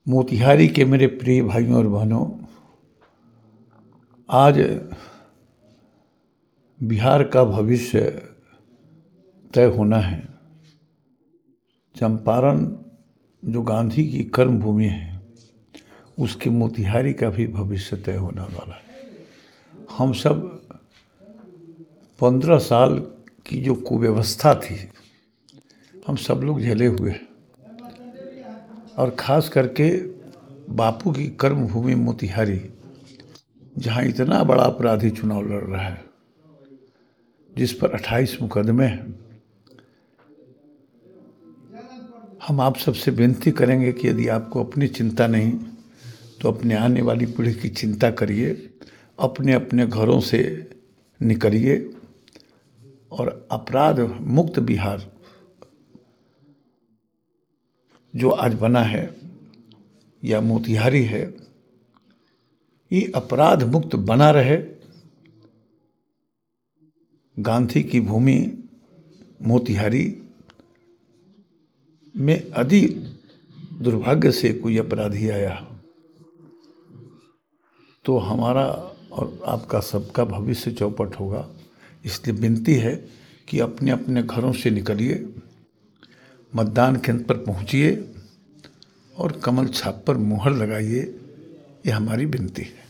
मोतिहारी के मेरे प्रिय भाइयों और बहनों, आज बिहार का भविष्य तय होना है। चंपारण जो गांधी की कर्म भूमि है, उसके मोतिहारी का भी भविष्य तय होने वाला है। हम सब 15 साल की जो कुव्यवस्था थी, हम सब लोग झेले हुए हैं। और ख़ास करके बापू की कर्म भूमि मोतिहारी, जहाँ इतना बड़ा अपराधी चुनाव लड़ रहा है, जिस पर 28 मुकदमे हैं, हम आप सबसे विनती करेंगे कि यदि आपको अपनी चिंता नहीं तो अपने आने वाली पीढ़ी की चिंता करिए। अपने अपने घरों से निकलिए और अपराध मुक्त बिहार जो आज बना है या मोतिहारी है, ये अपराध मुक्त बना रहे। गांधी की भूमि मोतिहारी में यदि दुर्भाग्य से कोई अपराधी आया तो हमारा और आपका सबका भविष्य चौपट होगा। इसलिए विनती है कि अपने अपने घरों से निकलिए, मतदान केंद्र पर पहुंचिए और कमल छाप पर मुहर लगाइए। ये हमारी विनती है।